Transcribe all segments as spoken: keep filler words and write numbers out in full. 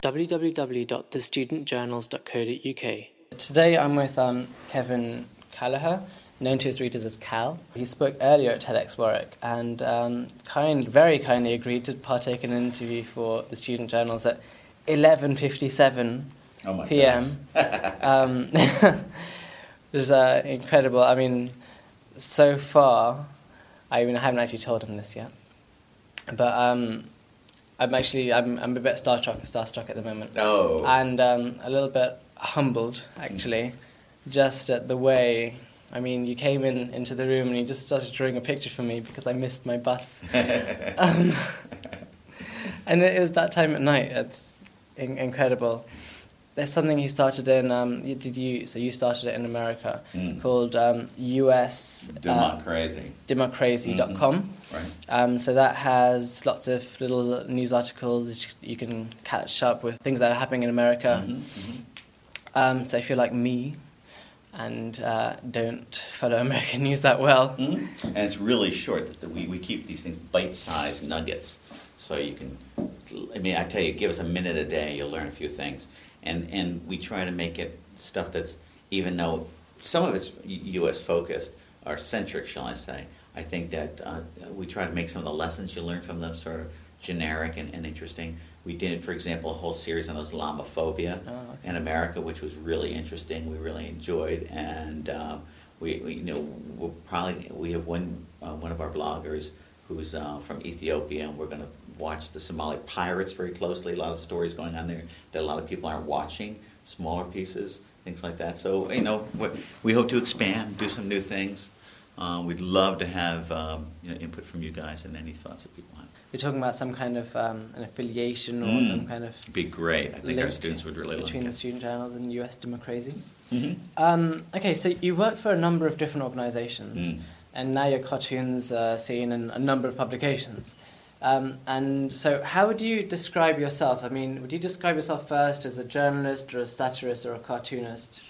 w w w dot the student journals dot co dot u k. Today I'm with um, Kevin Callagher, known to his readers as Cal. He spoke earlier at TEDx Warwick and um, kind, very kindly agreed to partake in an interview for the student journals at eleven fifty-seven oh p m um, it was uh, incredible. I mean, so far, I mean, I haven't actually told him this yet, but um, I'm actually I'm I'm a bit starstruck starstruck at the moment. Oh. And um, a little bit humbled, actually, just at the way. I mean, you came in into the room and you just started drawing a picture for me because I missed my bus. um, and it was that time at night. It's in- incredible. There's something he started in. Um, did you? So you started it in America, mm. called um, U S Democrazy. Uh, democrazy dot com. Mm-hmm. Right. Um, so that has lots of little news articles. You can catch up with things that are happening in America. Mm-hmm. Mm-hmm. Um, so if you're like me and uh, don't follow American news that well, mm-hmm. and it's really short. We we keep these things bite-sized nuggets, so you can. I mean, I tell you, give us a minute a day, you'll learn a few things. And and we try to make it stuff that's, even though some of it's U S focused, or centric, shall I say, I think that uh, we try to make some of the lessons you learn from them sort of generic and, and interesting. We did, for example, a whole series on Islamophobia oh, okay. in America, which was really interesting. We really enjoyed, and uh, we, we you know we'll probably we have one uh, one of our bloggers who's uh, from Ethiopia, and we're going to watch the Somali pirates very closely. A lot of stories going on there that a lot of people aren't watching, smaller pieces, things like that. So, you know, we hope to expand, do some new things. Uh, we'd love to have um, you know, input from you guys and any thoughts that people have. You're talking about some kind of um, an affiliation or mm. some kind of... It'd be great. I think our students would really like it. Between the student journals and U S Democracy. Mm-hmm. Um, okay, so you work for a number of different organizations, mm. and now your cartoons are seen in a number of publications. Um, and so how would you describe yourself? I mean, would you describe yourself first as a journalist or a satirist or a cartoonist?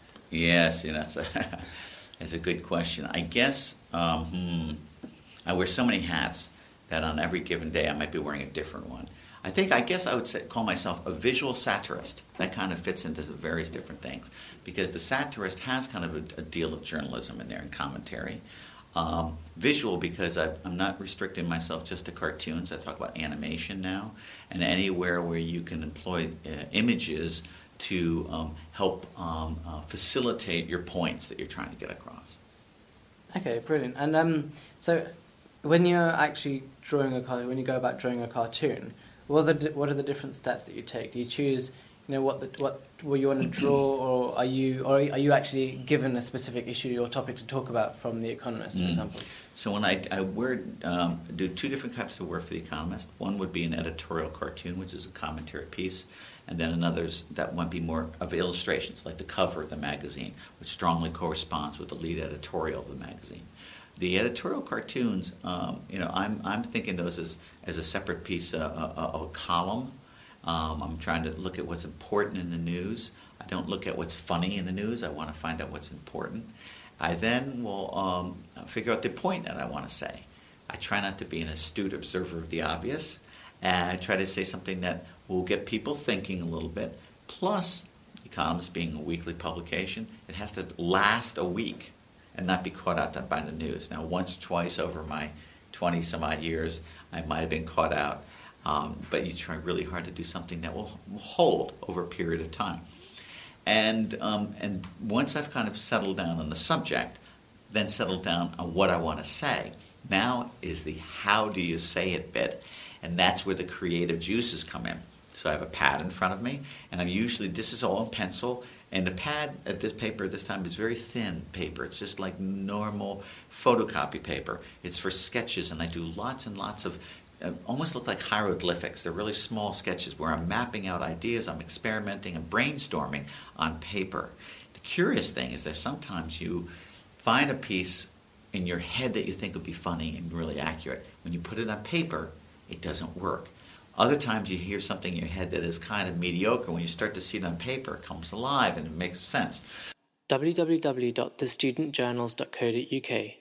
Yes, you know, that's a, that's a good question. I guess um, hmm, I wear so many hats that on every given day I might be wearing a different one. I think, I guess I would say, call myself a visual satirist. That kind of fits into various different things, because the satirist has kind of a, a deal of journalism in there and commentary. Um, visual, because I, I'm not restricting myself just to cartoons. I talk about animation now, and anywhere where you can employ uh, images to um, help um, uh, facilitate your points that you're trying to get across. Okay, brilliant. And um, so, when you're actually drawing a cartoon, when you go about drawing a cartoon, what are the what are the different steps that you take? Do you choose, you know, what the what what you want to draw, or are you or are you actually given a specific issue or topic to talk about from The Economist, for mm. example? So when I, I wear, um, do two different types of work for The Economist. One would be an editorial cartoon, which is a commentary piece, and then another's that might be more of illustrations, like the cover of the magazine, which strongly corresponds with the lead editorial of the magazine. The editorial cartoons, um, you know, I'm I'm thinking those as as a separate piece, uh, a, a, a column. Um, I'm trying to look at what's important in the news. I don't look at what's funny in the news. I want to find out what's important. I then will um, figure out the point that I want to say. I try not to be an astute observer of the obvious, and I try to say something that will get people thinking a little bit. Plus, Economist being a weekly publication, it has to last a week and not be caught out by the news. Now, once or twice over my twenty-some-odd years, I might have been caught out. Um, but you try really hard to do something that will, will hold over a period of time. And um, and once I've kind of settled down on the subject, then settled down on what I want to say, now is the how do you say it bit. And that's where the creative juices come in. So I have a pad in front of me, and I'm usually, this is all in pencil, and the pad at this paper this time is very thin paper. It's just like normal photocopy paper. It's for sketches, and I do lots and lots of Uh, almost look like hieroglyphics. They're really small sketches where I'm mapping out ideas, I'm experimenting and brainstorming on paper. The curious thing is that sometimes you find a piece in your head that you think would be funny and really accurate. When you put it on paper, it doesn't work. Other times you hear something in your head that is kind of mediocre. When you start to see it on paper, it comes alive and it makes sense. w w w dot the student journals dot co dot u k